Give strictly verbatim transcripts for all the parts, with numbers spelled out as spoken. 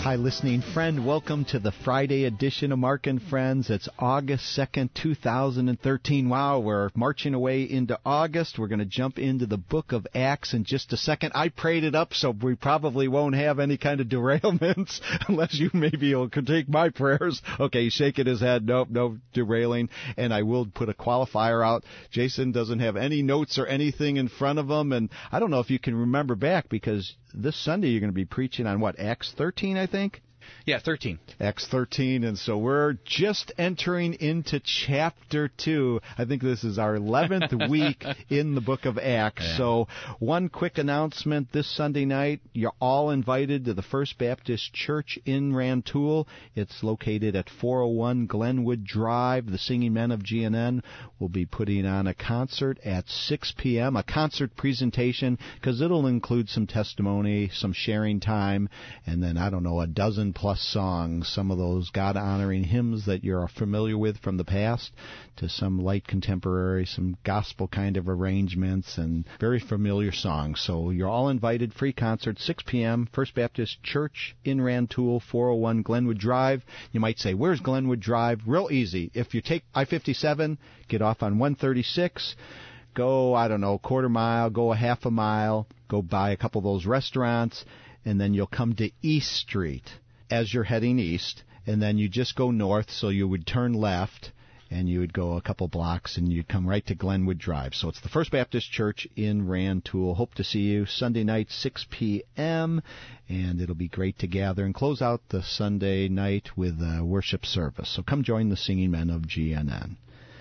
Hi, listening friend. Welcome to the Friday edition of Mark and Friends. It's August second, two thousand thirteen. Wow, we're marching away into August. We're going to jump into the book of Acts in just a second. I prayed it up, so we probably won't have any kind of derailments unless you maybe will take my prayers. Okay, he's shaking his head. Nope, no derailing. And I will put a qualifier out. Jason doesn't have any notes or anything in front of him. And I don't know if you can remember back, because this Sunday you're going to be preaching on what, Acts thirteen, I think? Yeah, thirteen. Acts thirteen, and so we're just entering into chapter two. I think this is our eleventh week in the book of Acts. Yeah. So one quick announcement this Sunday night. You're all invited to the First Baptist Church in Rantoul. It's located at four oh one Glenwood Drive. The Singing Men of G N N will be putting on a concert at six p.m., a concert presentation, because it'll include some testimony, some sharing time, and then, I don't know, a dozen plus songs, some of those God-honoring hymns that you're familiar with from the past, to some light contemporary, some gospel kind of arrangements, and very familiar songs. So you're all invited. Free concert, six p.m., First Baptist Church in Rantoul, four oh one Glenwood Drive. You might say, where's Glenwood Drive? Real easy. If you take I fifty-seven, get off on one thirty-six, go, I don't know, quarter mile, go a half a mile, go by a couple of those restaurants, and then you'll come to East Street as you're heading east, and then you just go north, so you would turn left, and you would go a couple blocks, and you'd come right to Glenwood Drive. So it's the First Baptist Church in Rantoul. Hope to see you Sunday night, six p.m., and it'll be great to gather and close out the Sunday night with a worship service. So come join the Singing Men of G N N.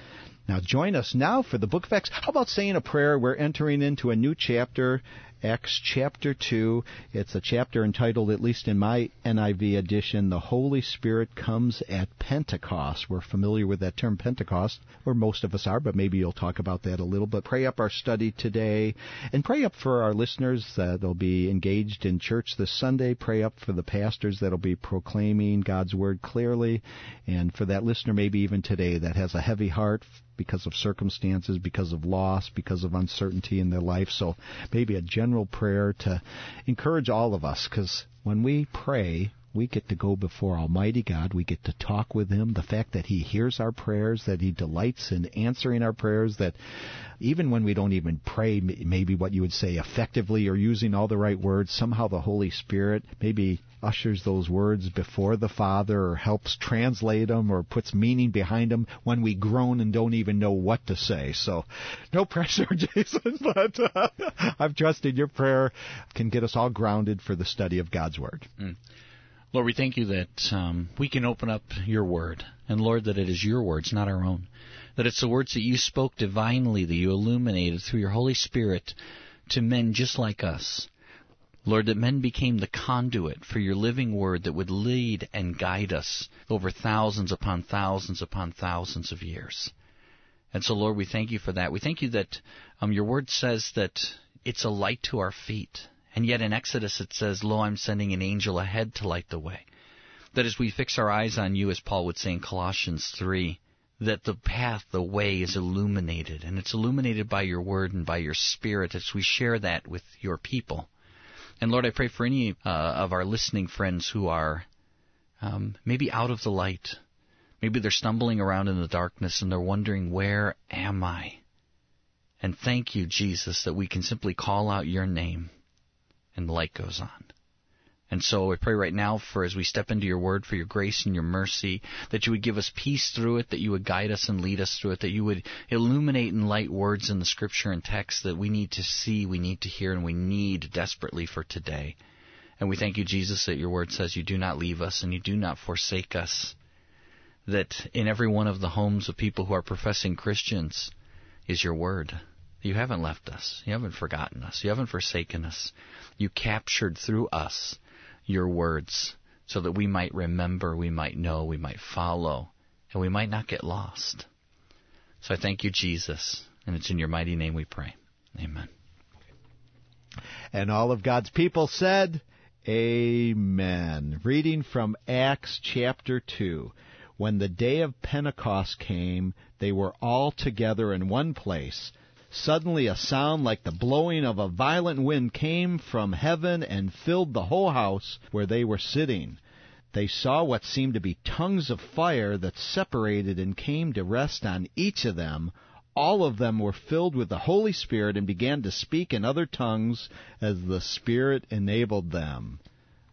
Now join us now for the book of Acts. How about saying a prayer? We're entering into a new chapter, Acts chapter two. It's a chapter entitled, at least in my N I V edition, The Holy Spirit Comes at Pentecost. We're familiar with that term Pentecost, or most of us are, but maybe you'll talk about that a little. But pray up our study today, and pray up for our listeners that'll be engaged in church this Sunday. Pray up for the pastors that'll be proclaiming God's Word clearly, and for that listener maybe even today that has a heavy heart because of circumstances, because of loss, because of uncertainty in their life. So maybe a general prayer to encourage all of us, because when we pray, we get to go before Almighty God. We get to talk with Him. The fact that He hears our prayers, that He delights in answering our prayers, that even when we don't even pray, maybe what you would say effectively or using all the right words, somehow the Holy Spirit maybe ushers those words before the Father, or helps translate them, or puts meaning behind them when we groan and don't even know what to say. So no pressure, Jason, but uh, I'm trusting your prayer can get us all grounded for the study of God's Word. Mm. Lord, we thank you that um, we can open up your word, and Lord, that it is your words, not our own, that it's the words that you spoke divinely, that you illuminated through your Holy Spirit to men just like us. Lord, that men became the conduit for your living word that would lead and guide us over thousands upon thousands upon thousands of years. And so, Lord, we thank you for that. We thank you that um, your word says that it's a light to our feet. And yet in Exodus it says, lo, I'm sending an angel ahead to light the way. That as we fix our eyes on you, as Paul would say in Colossians three, that the path, the way is illuminated. And it's illuminated by your word and by your Spirit as we share that with your people. And Lord, I pray for any uh, of our listening friends who are um, maybe out of the light. Maybe they're stumbling around in the darkness and they're wondering, where am I? And thank you, Jesus, that we can simply call out your name, and the light goes on. And so I pray right now for, as we step into your word, for your grace and your mercy, that you would give us peace through it, that you would guide us and lead us through it, that you would illuminate and light words in the Scripture and text that we need to see, we need to hear, and we need desperately for today. And we thank you, Jesus, that your word says you do not leave us and you do not forsake us, that in every one of the homes of people who are professing Christians is your word. You haven't left us. You haven't forgotten us. You haven't forsaken us. You captured through us your words so that we might remember, we might know, we might follow, and we might not get lost. So I thank you, Jesus, and it's in your mighty name we pray. Amen. And all of God's people said, amen. Reading from Acts chapter two. When the day of Pentecost came, they were all together in one place. Suddenly a sound like the blowing of a violent wind came from heaven and filled the whole house where they were sitting. they saw what seemed to be tongues of fire that separated and came to rest on each of them. All of them were filled with the Holy Spirit and began to speak in other tongues as the Spirit enabled them.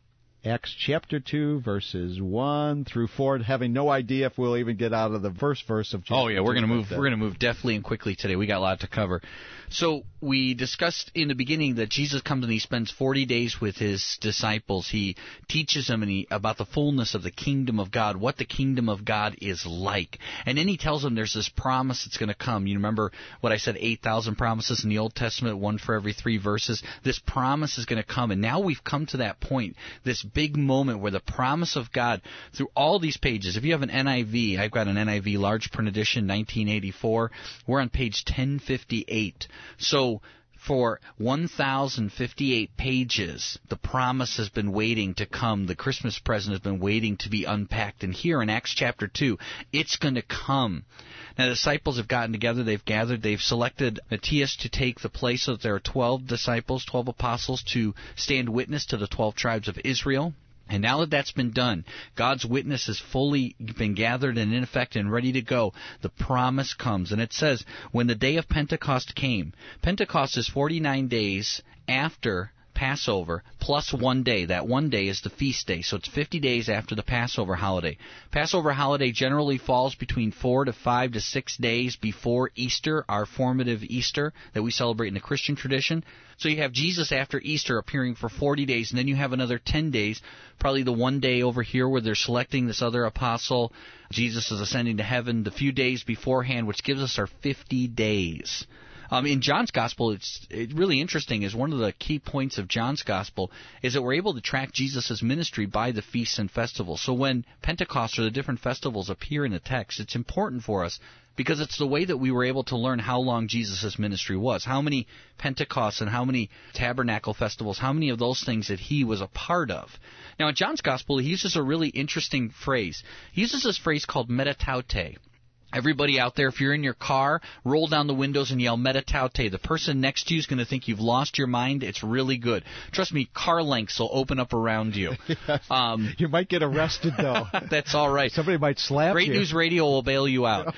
Acts chapter two, verses one through four, having no idea if we'll even get out of the first verse of chapter Oh yeah, we're going to move. That. We're going to move deftly and quickly today. We got a lot to cover. So we discussed in the beginning that Jesus comes and he spends forty days with his disciples. He teaches them and he, about the fullness of the kingdom of God, what the kingdom of God is like. And then he tells them there's this promise that's going to come. You remember what I said, eight thousand promises in the Old Testament, one for every three verses. This promise is going to come. And now we've come to that point, this big moment where the promise of God through all these pages. If you have an N I V, I've got an N I V large print edition, nineteen eighty-four. We're on page ten fifty-eight. So for one thousand fifty-eight pages, the promise has been waiting to come. The Christmas present has been waiting to be unpacked. And here in Acts chapter two, it's going to come. Now, the disciples have gotten together. They've gathered. They've selected Matthias to take the place so that there are twelve disciples, twelve apostles to stand witness to the twelve tribes of Israel. And now that that's been done, God's witness has fully been gathered and in effect and ready to go. The promise comes. And it says, when the day of Pentecost came, Pentecost is forty-nine days after Passover plus one day. That one day is the feast day, so it's fifty days after the Passover holiday. Passover holiday generally falls between four to five to six days before Easter, our formative Easter that we celebrate in the Christian tradition. So you have Jesus after Easter appearing for forty days, and then you have another ten days, probably the one day over here where they're selecting this other apostle. Jesus is ascending to heaven the few days beforehand, which gives us our fifty days. Um, in John's Gospel, it's it really interesting, is one of the key points of John's Gospel is that we're able to track Jesus' ministry by the feasts and festivals. So when Pentecost or the different festivals appear in the text, it's important for us because it's the way that we were able to learn how long Jesus' ministry was, how many Pentecosts and how many tabernacle festivals, how many of those things that he was a part of. Now, in John's Gospel, he uses a really interesting phrase. He uses this phrase called metataute. Everybody out there, if you're in your car, roll down the windows and yell metataute. The person next to you is going to think you've lost your mind. It's really good. Trust me, car lengths will open up around you. Yes. Um, you might get arrested, though. That's all right. Somebody might slap Great you. News Radio will bail you out.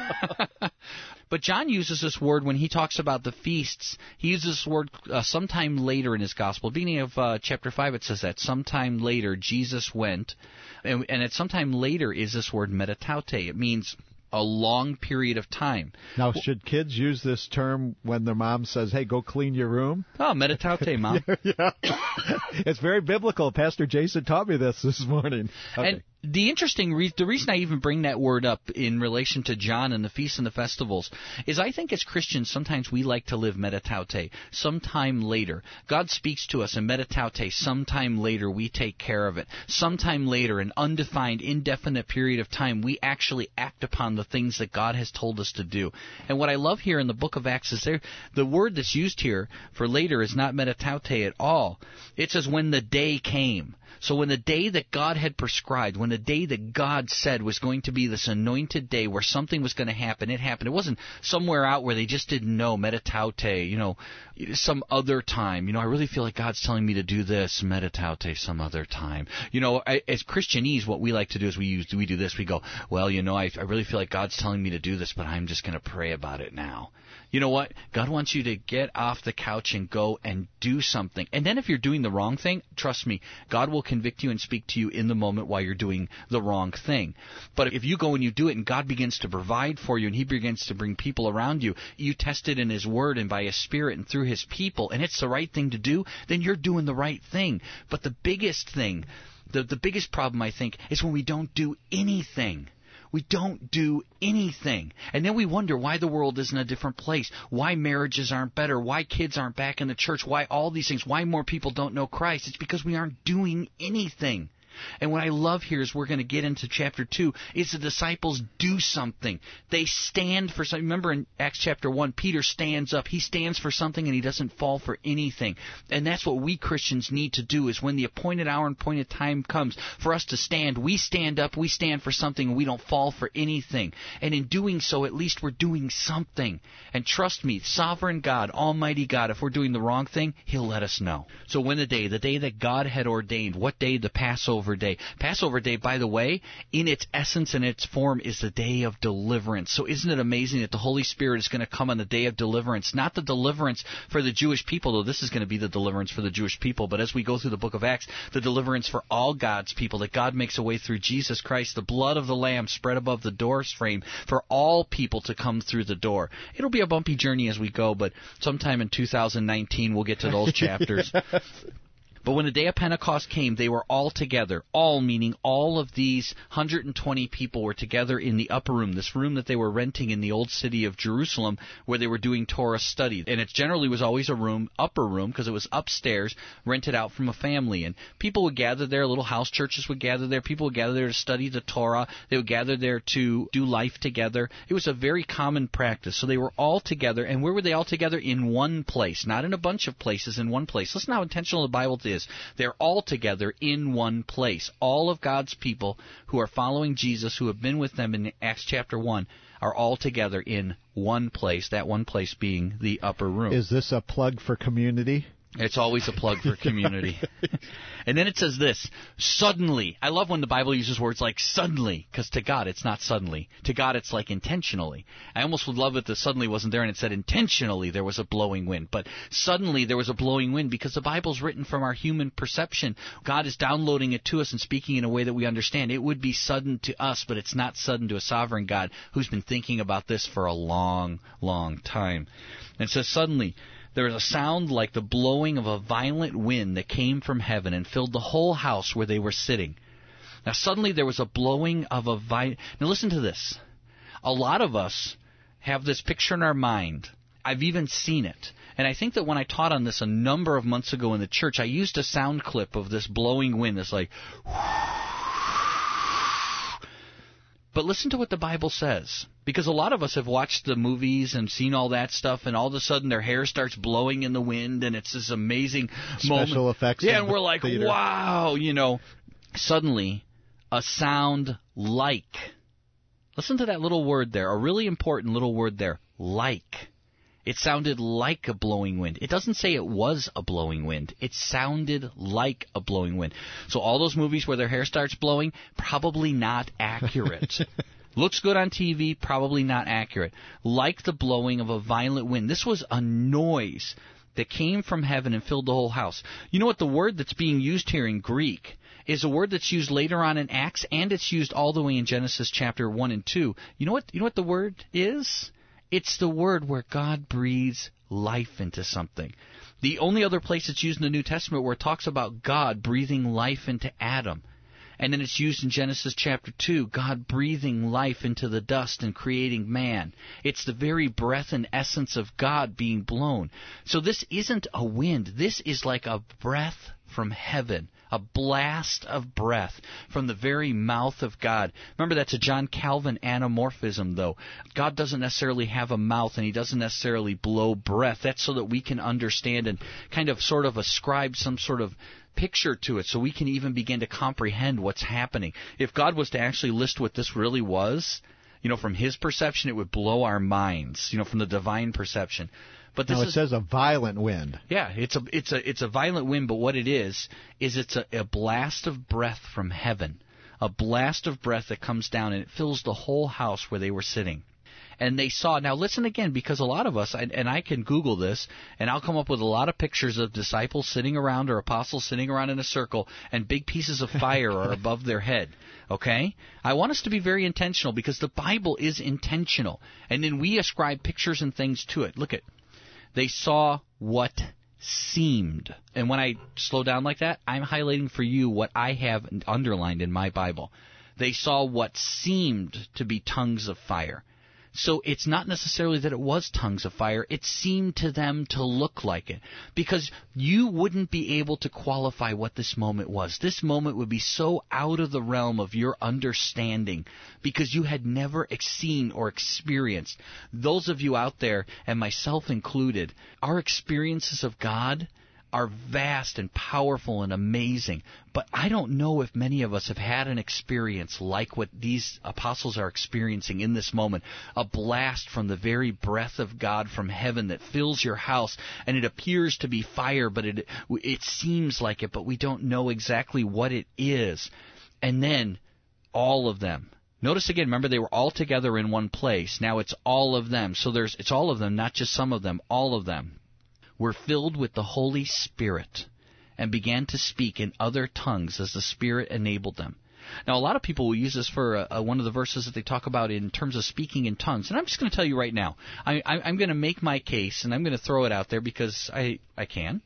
But John uses this word when he talks about the feasts. He uses this word uh, sometime later in his gospel. Beginning of uh, chapter five, it says that sometime later Jesus went. And, and at sometime later is this word metataute. It means a long period of time. Now, should kids use this term when their mom says, hey, go clean your room? Oh, metataute, Mom. Yeah. It's very biblical. Pastor Jason taught me this this morning. Okay. And the interesting re- the reason I even bring that word up in relation to John and the feasts and the festivals is I think as Christians sometimes we like to live metataute, sometime later. God speaks to us in metataute, sometime later we take care of it. Sometime later, an undefined, indefinite period of time, we actually act upon the things that God has told us to do. And what I love here in the book of Acts is there, the word that's used here for later is not metataute at all. It says when the day came. So when the day that God had prescribed, when the day that God said was going to be this anointed day where something was going to happen, it happened. It wasn't somewhere out where they just didn't know, metataute, you know, some other time. You know, I really feel like God's telling me to do this, metataute some other time. You know, I, as Christianese, what we like to do is we use, we do this. We go, well, you know, I, I really feel like God's telling me to do this, but I'm just going to pray about it now. You know what? God wants you to get off the couch and go and do something. And then if you're doing the wrong thing, trust me, God will convict you and speak to you in the moment while you're doing the wrong thing. But if you go and you do it and God begins to provide for you and he begins to bring people around you, you test it in his word and by his spirit and through his people, and it's the right thing to do, then you're doing the right thing. But the biggest thing, the, the biggest problem, I think, is when we don't do anything. We don't do anything. And then we wonder why the world isn't a different place, why marriages aren't better, why kids aren't back in the church, why all these things, why more people don't know Christ. It's because we aren't doing anything. And what I love here is we're going to get into chapter two, is the disciples do something. They stand for something. Remember in Acts chapter one, Peter stands up. He stands for something and he doesn't fall for anything. And that's what we Christians need to do, is when the appointed hour and appointed time comes for us to stand, we stand up, we stand for something, and we don't fall for anything. And in doing so, at least we're doing something. And trust me, sovereign God, almighty God, if we're doing the wrong thing, he'll let us know. So when the day, the day that God had ordained, what day? The Passover Passover Day. Passover Day, by the way, in its essence and its form is the day of deliverance. So isn't it amazing that the Holy Spirit is going to come on the day of deliverance? Not the deliverance for the Jewish people, though this is going to be the deliverance for the Jewish people, but as we go through the book of Acts, the deliverance for all God's people, that God makes a way through Jesus Christ, the blood of the Lamb spread above the door frame for all people to come through the door. It'll be a bumpy journey as we go, but sometime in two thousand nineteen we'll get to those chapters. But when the day of Pentecost came, they were all together, all meaning all of these one hundred twenty people were together in the upper room, this room that they were renting in the old city of Jerusalem where they were doing Torah study. And it generally was always a room, upper room, because it was upstairs, rented out from a family. And people would gather there, little house churches would gather there, people would gather there to study the Torah, they would gather there to do life together. It was a very common practice. So they were all together, and where were they all together? In one place, not in a bunch of places, in one place. Listen how intentional the Bible is. They're all together in one place. All of God's people who are following Jesus, who have been with them in Acts chapter one, are all together in one place, that one place being the upper room. Is this a plug for community? It's always a plug for community. And then it says this, suddenly. I love when the Bible uses words like suddenly, because to God it's not suddenly. To God it's like intentionally. I almost would love it that suddenly wasn't there and it said intentionally there was a blowing wind. But suddenly there was a blowing wind because the Bible's written from our human perception. God is downloading it to us and speaking in a way that we understand. It would be sudden to us, but it's not sudden to a sovereign God who's been thinking about this for a long, long time. And it says suddenly, there was a sound like the blowing of a violent wind that came from heaven and filled the whole house where they were sitting. Now suddenly there was a blowing of a violent... Now listen to this. A lot of us have this picture in our mind. I've even seen it. And I think that when I taught on this a number of months ago in the church, I used a sound clip of this blowing wind that's like... But listen to what the Bible says, because a lot of us have watched the movies and seen all that stuff, and all of a sudden their hair starts blowing in the wind, and it's this amazing moment. Special effects. Yeah, and we're like, theater. wow, you know. Suddenly, a sound like. Listen to that little word there, a really important little word there, like. It sounded like a blowing wind. It doesn't say it was a blowing wind. It sounded like a blowing wind. So all those movies where their hair starts blowing, probably not accurate. Looks good on T V, probably not accurate. Like the blowing of a violent wind. This was a noise that came from heaven and filled the whole house. You know what? The word that's being used here in Greek is a word that's used later on in Acts, and it's used all the way in Genesis chapter one and two. You know what? You know what the word is? It's the word where God breathes life into something. The only other place it's used in the New Testament where it talks about God breathing life into Adam. And then it's used in Genesis chapter two, God breathing life into the dust and creating man. It's the very breath and essence of God being blown. So this isn't a wind. This is like a breath from heaven. A blast of breath from the very mouth of God. Remember, that's a John Calvin anamorphism, though. God doesn't necessarily have a mouth, and he doesn't necessarily blow breath. That's so that we can understand and kind of sort of ascribe some sort of picture to it so we can even begin to comprehend what's happening. If God was to actually list what this really was, you know, from his perception, it would blow our minds, you know, from the divine perception. But this now it is, says a violent wind. Yeah, it's a it's a it's a violent wind, but what it is is it's a, a blast of breath from heaven, a blast of breath that comes down and it fills the whole house where they were sitting. And they saw, now listen again, because a lot of us, and I can Google this, and I'll come up with a lot of pictures of disciples sitting around or apostles sitting around in a circle, and big pieces of fire are above their head. Okay? I want us to be very intentional because the Bible is intentional. And then we ascribe pictures and things to it. Look at They saw what seemed. And when I slow down like that, I'm highlighting for you what I have underlined in my Bible. They saw what seemed to be tongues of fire. So it's not necessarily that it was tongues of fire. It seemed to them to look like it. Because you wouldn't be able to qualify what this moment was. This moment would be so out of the realm of your understanding because you had never seen or experienced. Those of you out there, and myself included, our experiences of God are vast and powerful and amazing. But I don't know if many of us have had an experience like what these apostles are experiencing in this moment, a blast from the very breath of God from heaven that fills your house, and it appears to be fire, but it it seems like it, but we don't know exactly what it is. And then all of them. Notice again, remember they were all together in one place. Now it's all of them. So there's it's all of them, not just some of them, all of them were filled with the Holy Spirit and began to speak in other tongues as the Spirit enabled them. Now, a lot of people will use this for uh, uh, one of the verses that they talk about in terms of speaking in tongues. And I'm just going to tell you right now, I, I, I'm going to make my case, and I'm going to throw it out there because I, I can.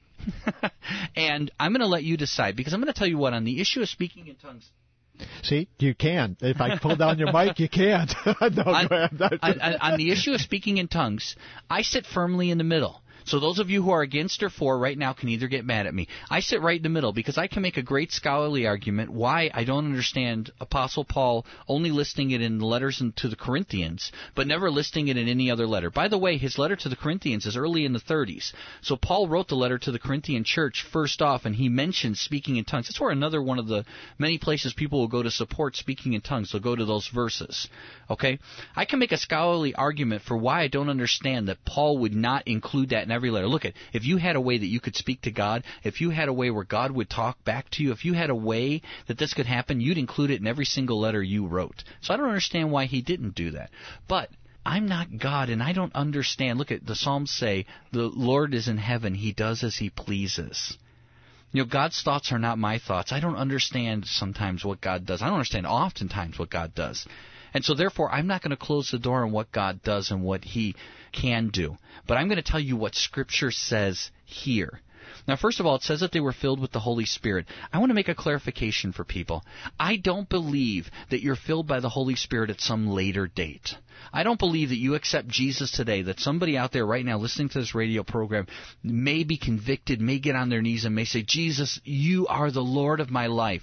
And I'm going to let you decide, because I'm going to tell you what, on the issue of speaking in tongues. See, you can. If I pull down your mic, you can't. no, on, go ahead. on, on the issue of speaking in tongues, I sit firmly in the middle. So those of you who are against or for right now can either get mad at me. I sit right in the middle because I can make a great scholarly argument why I don't understand Apostle Paul only listing it in the letters to the Corinthians, but never listing it in any other letter. By the way, his letter to the Corinthians is early in the thirties. So Paul wrote the letter to the Corinthian church first off, and he mentions speaking in tongues. That's where another one of the many places people will go to support speaking in tongues. They'll go to those verses. Okay? I can make a scholarly argument for why I don't understand that Paul would not include that in every letter. Look at, if you had a way that you could speak to God, if you had a way where God would talk back to you, if you had a way that this could happen, you'd include it in every single letter you wrote. So I don't understand why he didn't do that. But I'm not God, and I don't understand. Look at the Psalms say, the Lord is in heaven, he does as he pleases. You know, God's thoughts are not my thoughts. I don't understand sometimes what God does. I don't understand oftentimes what God does. And so therefore, I'm not going to close the door on what God does and what he can do. But I'm going to tell you what Scripture says here. Now, first of all, it says that they were filled with the Holy Spirit. I want to make a clarification for people. I don't believe that you're filled by the Holy Spirit at some later date. I don't believe that you accept Jesus today, that somebody out there right now listening to this radio program may be convicted, may get on their knees and may say, Jesus, you are the Lord of my life.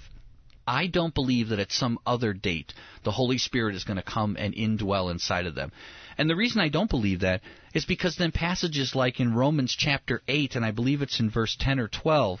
I don't believe that at some other date the Holy Spirit is going to come and indwell inside of them. And the reason I don't believe that is because then passages like in Romans chapter eight, and I believe it's in verse ten or twelve,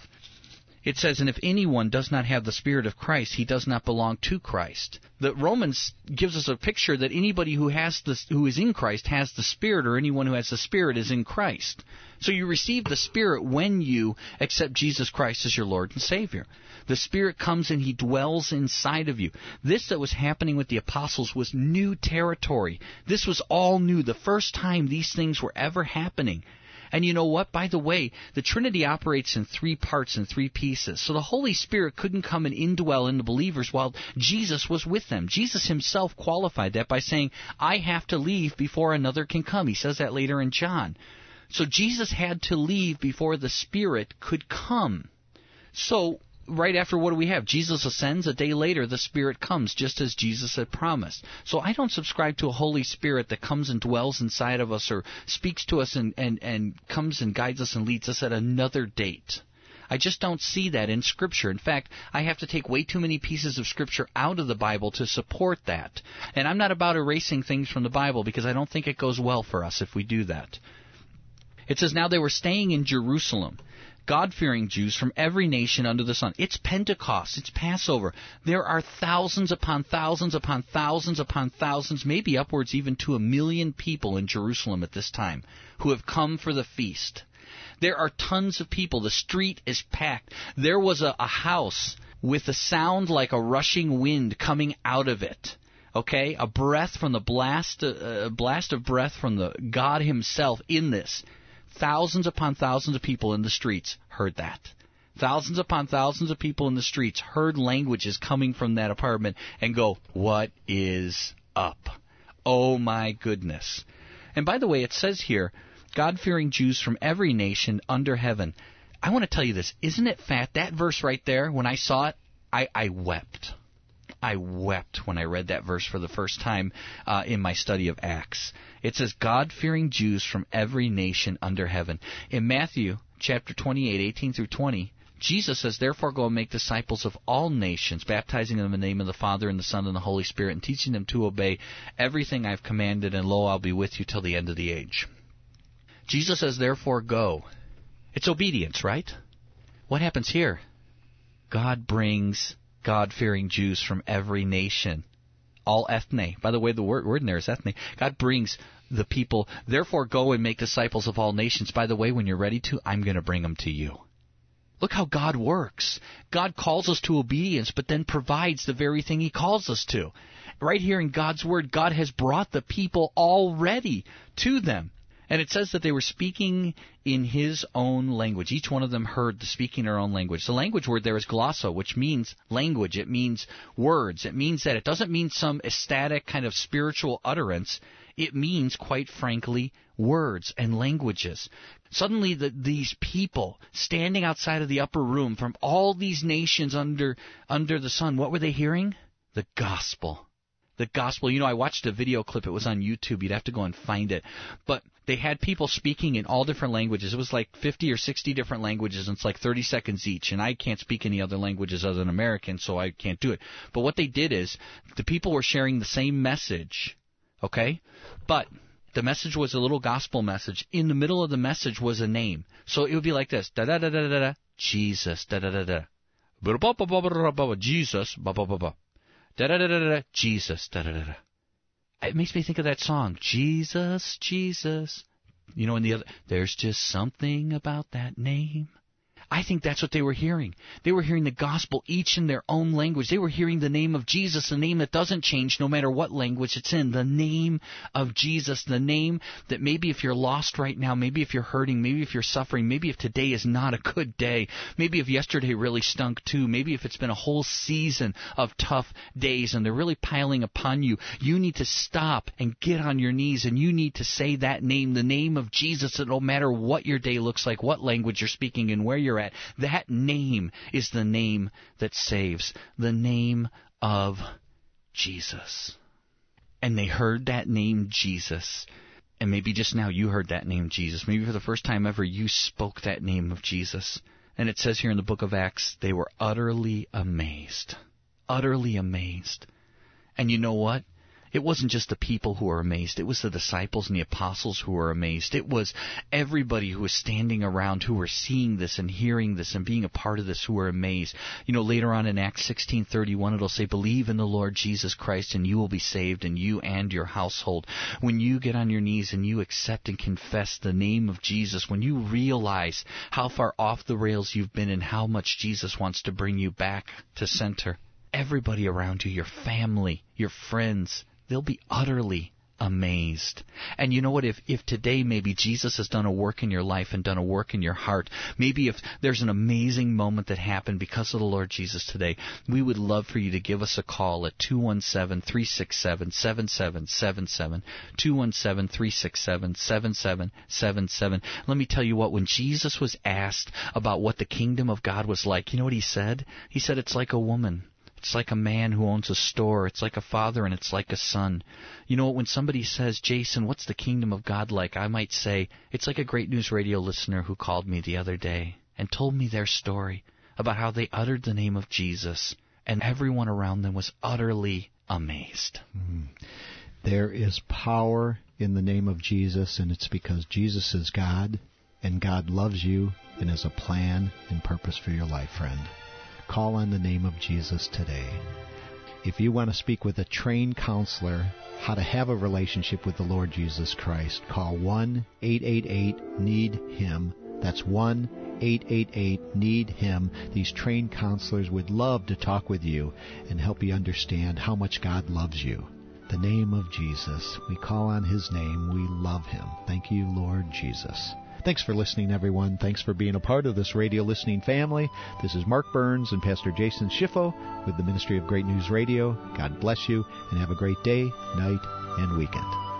it says, and if anyone does not have the Spirit of Christ, he does not belong to Christ. The Romans gives us a picture that anybody who has the, who is in Christ has the Spirit, or anyone who has the Spirit is in Christ. So you receive the Spirit when you accept Jesus Christ as your Lord and Savior. The Spirit comes and he dwells inside of you. This that was happening with the apostles was new territory. This was all new, the first time these things were ever happening. And you know what? By the way, the Trinity operates in three parts and three pieces. So the Holy Spirit couldn't come and indwell in the believers while Jesus was with them. Jesus himself qualified that by saying, I have to leave before another can come. He says that later in John. So Jesus had to leave before the Spirit could come. So right after, what do we have? Jesus ascends. A day later, the Spirit comes, just as Jesus had promised. So I don't subscribe to a Holy Spirit that comes and dwells inside of us or speaks to us and, and, and comes and guides us and leads us at another date. I just don't see that in Scripture. In fact, I have to take way too many pieces of Scripture out of the Bible to support that. And I'm not about erasing things from the Bible because I don't think it goes well for us if we do that. It says, now they were staying in Jerusalem, God-fearing Jews from every nation under the sun. It's Pentecost. It's Passover. There are thousands upon thousands upon thousands upon thousands, maybe upwards even to a million people in Jerusalem at this time who have come for the feast. There are tons of people. The street is packed. There was a, a house with a sound like a rushing wind coming out of it. Okay? A breath from the blast, a blast of breath from the God himself in this. Thousands upon thousands of people in the streets heard that. Thousands upon thousands of people in the streets heard languages coming from that apartment and go, what is up? Oh my goodness. And by the way, it says here, God-fearing Jews from every nation under heaven. I want to tell you this. Isn't it fat? That verse right there, when I saw it, I, I wept. I wept when I read that verse for the first time uh, in my study of Acts. It says, God-fearing Jews from every nation under heaven. In Matthew chapter twenty-eight, eighteen through twenty, Jesus says, therefore go and make disciples of all nations, baptizing them in the name of the Father and the Son and the Holy Spirit, and teaching them to obey everything I've commanded, and lo, I'll be with you till the end of the age. Jesus says, therefore go. It's obedience, right? What happens here? God brings God-fearing Jews from every nation, all ethne. By the way, the word, word in there is ethne. God brings the people, therefore go and make disciples of all nations. By the way, when you're ready to, I'm going to bring them to you. Look how God works. God calls us to obedience, but then provides the very thing he calls us to. Right here in God's Word, God has brought the people already to them. And it says that they were speaking in his own language. Each one of them heard the speaking their own language. The language word there is glosso, which means language. It means words. It means that it doesn't mean some ecstatic kind of spiritual utterance. It means, quite frankly, words and languages. Suddenly, the, these people standing outside of the upper room from all these nations under under the sun, what were they hearing? The gospel. The gospel. You know, I watched a video clip. It was on YouTube. You'd have to go and find it. But they had people speaking in all different languages. It was like fifty or sixty different languages, and it's like thirty seconds each. And I can't speak any other languages other than American, so I can't do it. But what they did is the people were sharing the same message, okay? But the message was a little gospel message. In the middle of the message was a name. So it would be like this. Da-da-da-da-da-da. Jesus. Da-da-da-da. Jesus. Ba-ba-ba-ba. Da-da-da-da-da, Jesus, da-da-da-da. It makes me think of that song, Jesus, Jesus. You know, in the other, there's just something about that name. I think that's what they were hearing. They were hearing the gospel, each in their own language. They were hearing the name of Jesus, the name that doesn't change no matter what language it's in. The name of Jesus, the name that maybe if you're lost right now, maybe if you're hurting, maybe if you're suffering, maybe if today is not a good day, maybe if yesterday really stunk too, maybe if it's been a whole season of tough days and they're really piling upon you, you need to stop and get on your knees and you need to say that name, the name of Jesus, that no matter what your day looks like, what language you're speaking and where you're at, that name is the name that saves, the name of Jesus. And they heard that name, Jesus. And maybe just now you heard that name, Jesus. Maybe for the first time ever you spoke that name of Jesus. And it says here in the book of Acts, they were utterly amazed. Utterly amazed. And you know what? It wasn't just the people who were amazed. It was the disciples and the apostles who were amazed. It was everybody who was standing around who were seeing this and hearing this and being a part of this who were amazed. You know, later on in Acts sixteen thirty-one, it'll say, believe in the Lord Jesus Christ and you will be saved, and you and your household. When you get on your knees and you accept and confess the name of Jesus, when you realize how far off the rails you've been and how much Jesus wants to bring you back to center, everybody around you, your family, your friends, they'll be utterly amazed. And you know what? If if today maybe Jesus has done a work in your life and done a work in your heart, maybe if there's an amazing moment that happened because of the Lord Jesus today, we would love for you to give us a call at two one seven, three six seven, seven seven seven seven, two one seven, three six seven, seven seven seven seven. Let me tell you what, when Jesus was asked about what the kingdom of God was like, you know what he said? He said it's like a woman. It's like a man who owns a store. It's like a father and it's like a son. You know, when somebody says, Jason, what's the kingdom of God like? I might say, it's like a Great News Radio listener who called me the other day and told me their story about how they uttered the name of Jesus and everyone around them was utterly amazed. Mm. There is power in the name of Jesus, and it's because Jesus is God and God loves you and has a plan and purpose for your life, friend. Call on the name of Jesus today. If you want to speak with a trained counselor how to have a relationship with the Lord Jesus Christ, call one eight eight eight need him. That's one eight eight eight need him. These trained counselors would love to talk with you and help you understand how much God loves you. The name of Jesus. We call on his name. We love him. Thank you, Lord Jesus. Thanks for listening, everyone. Thanks for being a part of this radio listening family. This is Mark Burns and Pastor Jason Schiffo with the Ministry of Great News Radio. God bless you, and have a great day, night, and weekend.